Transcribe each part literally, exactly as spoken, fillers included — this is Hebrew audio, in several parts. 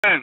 כן.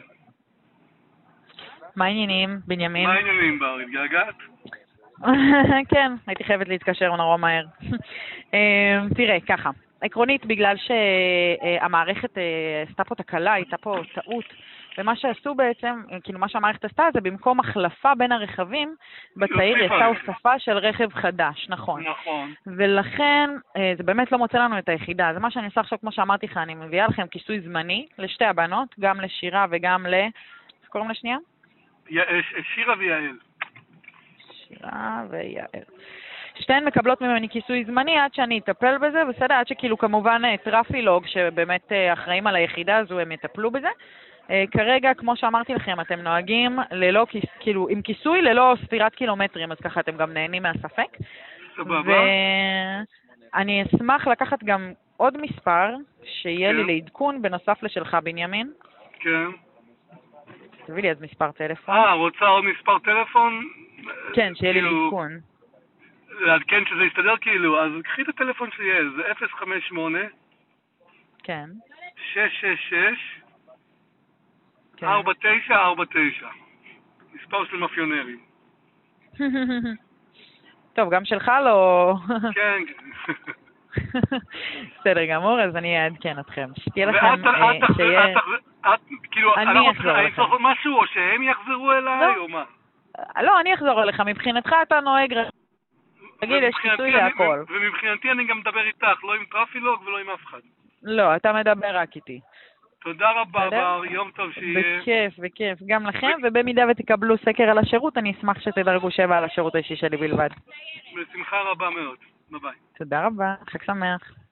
מה העניינים, בנימין? מה העניינים בר? התגעגעת? כן, הייתי חייבת להתקשר נורא מהר. תראה, ככה, עקרונית, בגלל שהמערכת עשתה פה תקלה, הייתה פה טעות, ומה שעשו בעצם, כאילו מה שהמערכת עשתה זה במקום החלפה בין הרכבים, בצעיר יצאה הוספה של רכב חדש, נכון. נכון. ולכן זה באמת לא מוצא לנו את היחידה. זה מה שאני עושה עכשיו, כמו שאמרתי לך, אני מביאה לכם כיסוי זמני לשתי הבנות, גם לשירה וגם ל... איך קוראים לשנייה? שירה ויעל. שירה ויעל. שתיהן מקבלות ממני כיסוי זמני עד שאני אטפל בזה, בסדר? עד שכאילו כמובן טרפילוג, שבאמת אחראים על היחידה הזו, הם יטפלו בזה. כרגע, כמו שאמרתי לכם, אתם נוהגים ללא, כאילו, עם כיסוי ללא ספירת קילומטרים, אז ככה אתם גם נהנים מהספק. סבבה. ואני אשמח לקחת גם עוד מספר, שיהיה לי לעדכון בנוסף לשלך, בנימין. כן. תביא לי אז מספר טלפון. אה, רוצה עוד מספר טלפון? כן, שיהיה לי לעדכון. לעדכן שזה יסתדר כאילו, אז קחי את הטלפון שיהיה, זה אפס חמש שמונה כן. שש שש שש כן. ארבע תשע ארבע תשע. מספר של מאפיונרים. טוב, גם שלך לא... כן. בסדר גמור, אז אני אעדכן אתכם. שתהיה לכם... ואת, שיהיה... את, כאילו, אני אחזור לכם. אני משהו, או שהם יחזרו אליי, או מה? לא, אני אחזור אליך. מבחינתך אתה נוהג... תגיד, יש כיסוי להכל. ומבחינתי אני גם מדבר איתך, לא עם טרפילוג ולא עם אף אחד. לא, אתה מדבר רק איתי. תודה רבה, בר, יום טוב שיהיה. בכיף, בכיף. גם לכם, ובמידה ותקבלו סקר על השירות, אני אשמח שתדרגו שבע על השירות האישי שלי בלבד. בשמחה רבה מאוד. ביי ביי. תודה רבה, חג שמח.